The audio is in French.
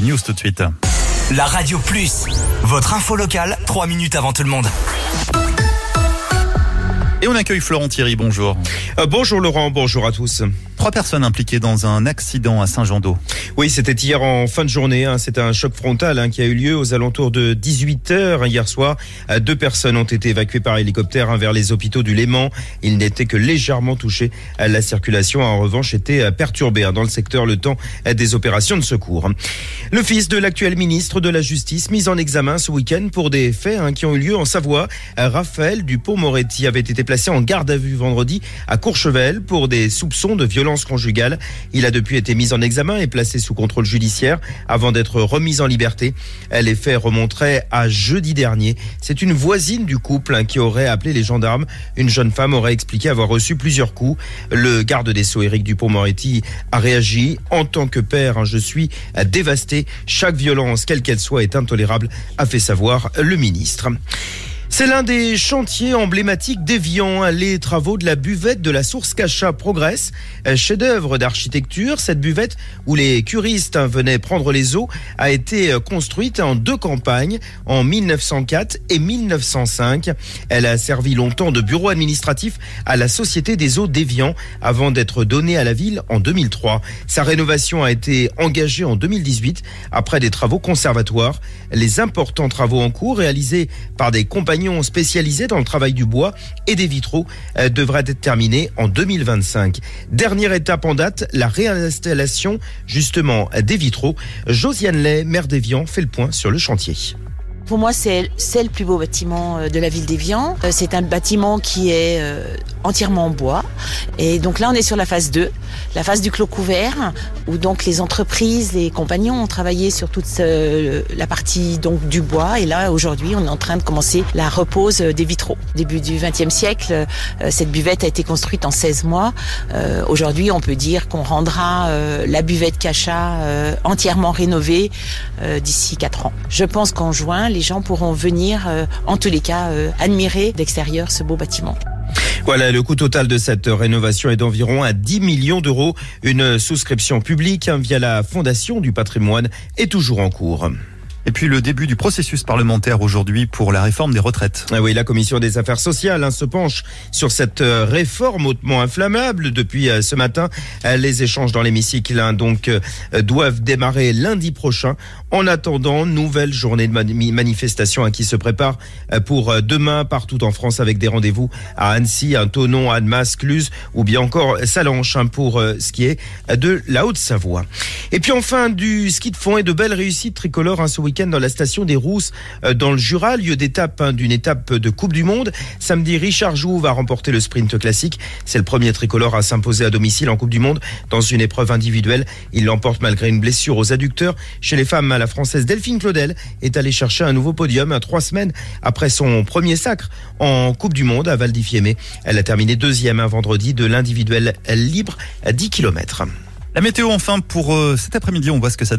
news tout de suite. La Radio Plus, votre info locale, 3 minutes avant tout le monde. Et on accueille Florent Thierry, bonjour. Bonjour Laurent, bonjour à tous. 3 personnes impliquées dans un accident à Saint-Jean-d'Eau. Oui, c'était hier en fin de journée. C'est un choc frontal qui a eu lieu aux alentours de 18h hier soir. 2 personnes ont été évacuées par hélicoptère vers les hôpitaux du Léman. Ils n'étaient que légèrement touchés. La circulation, en revanche, était perturbée dans le secteur le temps des opérations de secours. Le fils de l'actuel ministre de la Justice, mis en examen ce week-end pour des faits qui ont eu lieu en Savoie. Raphaël Dupond-Moretti avait été placé en garde à vue vendredi à Courchevel pour des soupçons de violence conjugale. Il a depuis été mis en examen et placé sous contrôle judiciaire avant d'être remis en liberté. Les faits remonteraient à jeudi dernier. C'est une voisine du couple qui aurait appelé les gendarmes. Une jeune femme aurait expliqué avoir reçu plusieurs coups. Le garde des Sceaux, Éric Dupond-Moretti, a réagi. En tant que père, je suis dévasté. Chaque violence, quelle qu'elle soit, est intolérable, a fait savoir le ministre. C'est l'un des chantiers emblématiques d'Évian. Les travaux de la buvette de la source Cachat progressent. Chef-d'œuvre d'architecture, cette buvette où les curistes venaient prendre les eaux a été construite en 2 campagnes, en 1904 et 1905. Elle a servi longtemps de bureau administratif à la Société des eaux d'Évian avant d'être donnée à la ville en 2003. Sa rénovation a été engagée en 2018 après des travaux conservatoires. Les importants travaux en cours réalisés par des compagnons spécialisés dans le travail du bois et des vitraux devraient être terminés en 2025. Dernière étape en date, la réinstallation justement des vitraux. Josiane Lay, maire d'Évian, fait le point sur le chantier. Pour moi, c'est le plus beau bâtiment de la ville d'Évian. C'est un bâtiment qui est entièrement en bois. Et donc là, on est sur la phase 2, la phase du clos couvert, où donc les entreprises, les compagnons ont travaillé sur toute la partie donc du bois. Et là, aujourd'hui, on est en train de commencer la repose des vitraux. Début du XXe siècle, cette buvette a été construite en 16 mois. Aujourd'hui, on peut dire qu'on rendra la buvette Cachat entièrement rénovée d'ici 4 ans. Je pense qu'en juin, les gens pourront venir, en tous les cas, admirer d'extérieur ce beau bâtiment. Voilà, le coût total de cette rénovation est d'environ à 10 millions d'euros. Une souscription publique via la Fondation du patrimoine est toujours en cours. Et puis le début du processus parlementaire aujourd'hui pour la réforme des retraites. Oui, la commission des affaires sociales se penche sur cette réforme hautement inflammable. Depuis ce matin, les échanges dans l'hémicycle doivent démarrer lundi prochain. En attendant, nouvelle journée de manifestation qui se prépare pour demain partout en France avec des rendez-vous à Annecy, Thonon, Annemasse, Cluses ou bien encore Sallanches pour ce qui est de la Haute-Savoie. Et puis enfin, du ski de fond et de belles réussites tricolores ce week-end dans la station des Rousses dans le Jura, lieu d'étape d'une étape de Coupe du Monde. Samedi, Richard Jouve va remporter le sprint classique. C'est le premier tricolore à s'imposer à domicile en Coupe du Monde dans une épreuve individuelle. Il l'emporte malgré une blessure aux adducteurs. Chez les femmes, la Française Delphine Claudel est allée chercher un nouveau podium 3 semaines après son premier sacre en Coupe du Monde à Val di Fiemme. Elle a terminé 2e vendredi de l'individuel libre à 10 km. La météo enfin pour cet après-midi, on voit ce que ça donne.